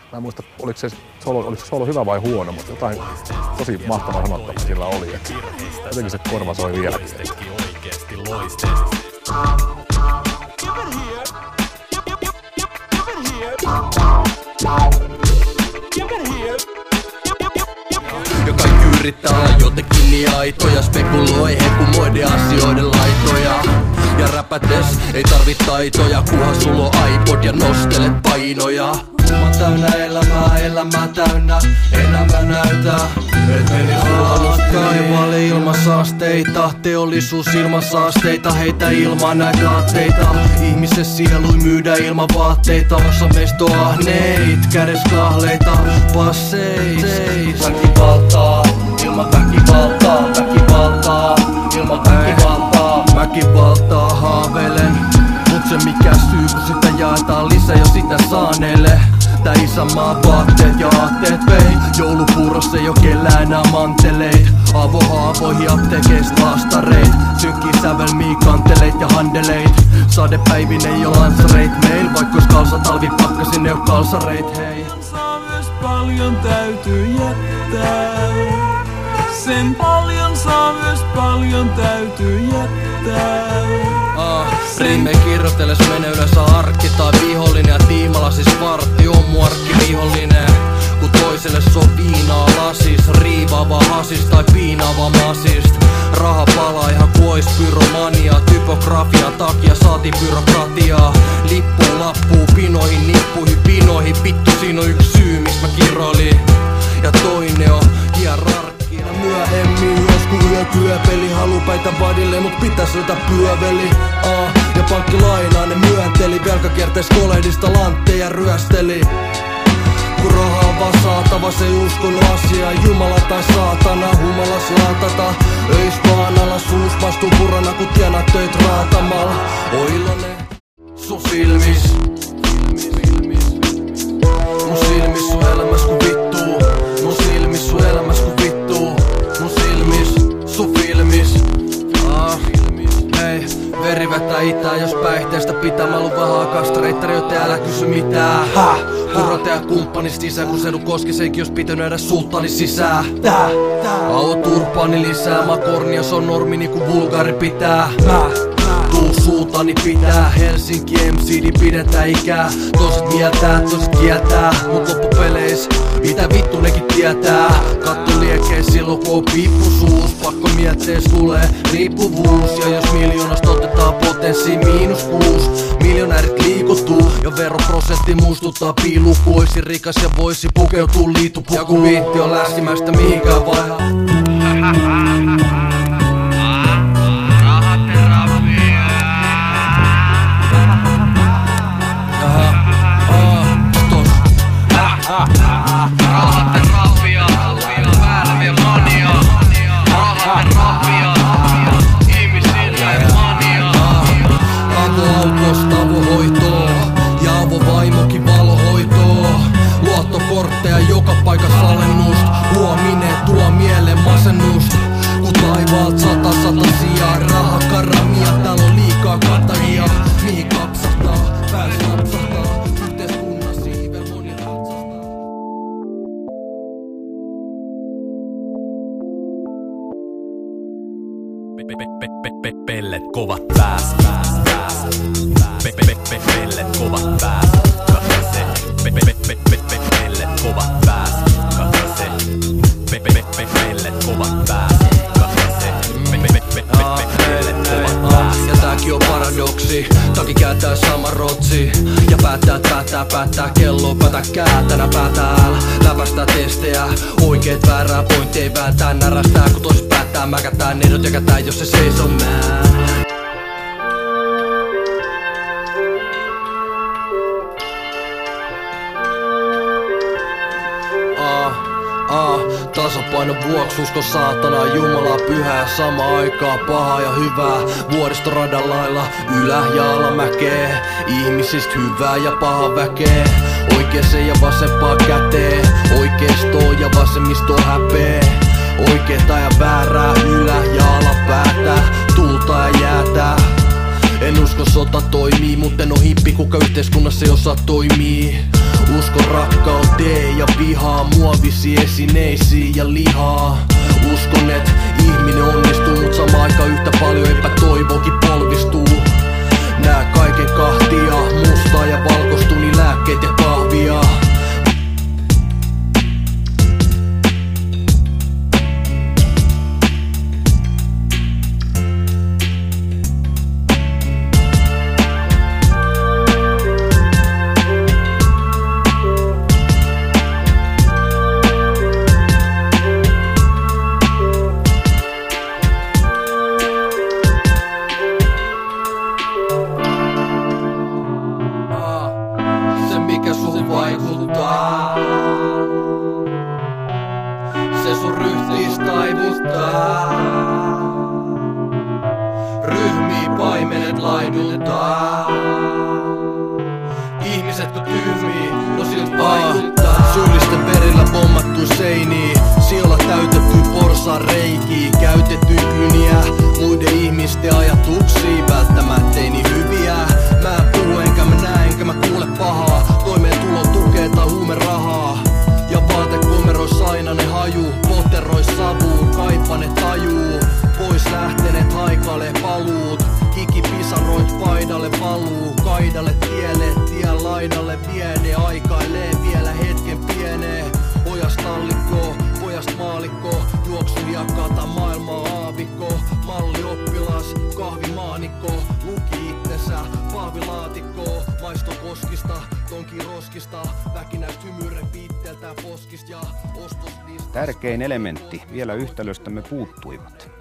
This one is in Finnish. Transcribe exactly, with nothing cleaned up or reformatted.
Mä en muista, oliko se solo, oliko se solo hyvä vai huono, mutta jotain tosi mahtavaa sanottavaa sillä oli. Ja jotenkin se korva soi vieläkin. Ja kaikki yrittää olla jotenkin niin aitoja, spekuloi hekumoiden asioiden laitoja. Ja räpätes ei tarvit taitoja, kunhan sulla on iPod ja nostelet painoja. Mä täynnä elämää, elämää täynnä, elämä näytä, et meni alas taivaalle ilman saasteita. Teollisuus ilman saasteita, heitä ilman näitä aatteita. Ihmisen sielui myydä ilman vaatteita. Osa meistä on ahneit, kädes kahleita, passeis. Väkivaltaa, ilman väkivaltaa, väkivaltaa, ilman väkivaltaa. Väkivaltaa haaveilen, mut se mikä syy kun sitä jaetaan lisää jo sitä saaneille. Tää isänmaan vaatteet ja aatteet vei. Joulupuurossa ei oo kellään enää manteleit. Avohaavoihin apteekeista laastareet. Synkkii sävelmii kanteleit ja handeleit. Sadepäivin ei oo lansareit meil. Vaikka ois kalsa talvi pakkasin ei oo kalsareit hei. Saa myös paljon täytyy jättää. Sen paljon saa myös paljon täytyy jättää. Ah, riimei kirjoitteles menee yleensä arkki tai vihollinen. Ja tiimalla siis vartti on mu arkkivihollinen. Kun toiselle se on viinaa lasis, riivaava hasis tai piinaava masist. Raha palaa ihan kuois pyromania. Typografian takia saatiin byrokratiaa. Lippuu lappuu pinoihin, nippuihin, pinoihin. Vittu siinä on yksi syy miksi mä kiroilin. Ja toinen on hierarkia. Myöhemmin joskus yötyöpeli halupäitä vadille, mut pitäis löytää pyöveli. Ah, ja pankkilainaa ne myönteli. Velkakierteis kolehdista lantteja ryösteli. Kun raha on vaan saatava, se ei uskonut asiaa. Jumala tai saatana, humalas laatata. Öis vaan alas suus vastuu purana, kun tienat töit raatamalla. Oilonen sun silmis. Mun silmis sun elämäs ku vittuu. Mun silmis sun elämäs ku vittuu. Mun silmis sun filmis. Ah, hei, veri vetää itää, jos päihteestä pitää. Mä luun vähän kastareittari, joten älä kysy mitään. Ha! Kurate ja kumppanista isä, kun sedu koski senkin, jos pitänyt nähdä sulttani sisään. Tää, Auo turpaani lisää, mä korni, jos on normi niinku vulgari pitää. Mä, tuu suutani pitää, Helsinki M C D pidetään ikää. Toiset mieltää, toiset kieltää, mut loppupeleis mitä vittu nekin tietää. Katto liekeis silloin kun on piippusuus. Pakko miettees tulee riippuvuus. Ja jos miljoonasta otetaan potenssi miinus kuus. Miljonäärit liikuttuu ja veroprosentti muistuttaa piiluku. Oisin rikas ja voisi pukeutua liitupukuun. Ja kun viitti on läskimästä mihinkään vaihaa. Joka paikassa alennust, huominen tuo mieleen masennust. Kun taivaalt sata satasia, raha karamia, täällä on liikaa katajia. Mihin kapsahtaa, pääs napsahtaa, yhteiskunnan siivel moni ratsastaa. Pellet kovat pääs, pääs, pääs. Pellet kovat pääs, katso se. Pellet kovat pääs, katso se. Pellet kovat pääs, katso se. Pellet kovat pääs. Ja tääkin on paradoksi, taki kääntää sama rotsi. Ja päättää, päättää, päättää, kello pätäkkää. Tänä päätää älä läpästää testejä. Oikeet väärää pointteja vääntää, närästää. Kun toiset päättää, mäkätää, neidot ja kätää, jos se seisoo mää. Ah, tasapainon vuoksi usko saatanaa, Jumalaa pyhää, sama aikaa pahaa ja hyvää. Vuoristoradan lailla ylä- ja alamäkee, ihmisistä hyvää ja paha väkeä. Oikeeseen ja vasempaan käteen, oikeistoon ja vasemmistoon häpee. Oikeeta ja väärää, ylä- ja alapäätä, tulta ja jäätä. En usko sota toimii, mut en oo hippi, kuka yhteiskunnassa ei osaa toimii. Usko rakkauteen. vihaa muovisi esineisiin ja lihaa. Uskon, et ihminen onnistuu, mut samaan aikaan yhtä paljon epätoivokin polvistuu. Nää kaiken kahtia, mustaa ja valkoistuu, niin lääkkeet ja kahvia. Mikä sun vaikuttaa, se sun ryhtis taivuttaa. Ryhmii paimenet laiduttaa. Ihmisetkö tyhmii, no siltä vaikuttaa. Syyllisten verillä pommattu seiniin, siellä täytetty porsaan reikii. Käytetty kyniä, muiden ihmisten ajatuksia. Välttämättä ei niin hyviä. Mä en puhu enkä mä näe enkä mä kuule pahaa. Toimeentulo tukee tai huumerahaa. Ja vaatekomerois aina ne haju. Poterois savuun, kaipa ne tajuu. Pois lähteneet haikailee paluut. Hiki pisaroit paidalle valuu. Kaidalle tielle, tien laidalle viene. Aikailee vielä hetken pienee. Pojast tallikko, pojast maalikko. Juoksu jakata maailmaa aavikko. Malli oppilas, kahvimaanikko. Luki itsensä, pahvilaatikko. Maisto koskista, tonki roskista. Väkinäistä hymyren piitteeltään poskista ja ostoslista. Tärkein elementti vielä yhtälöstämme puuttuivat.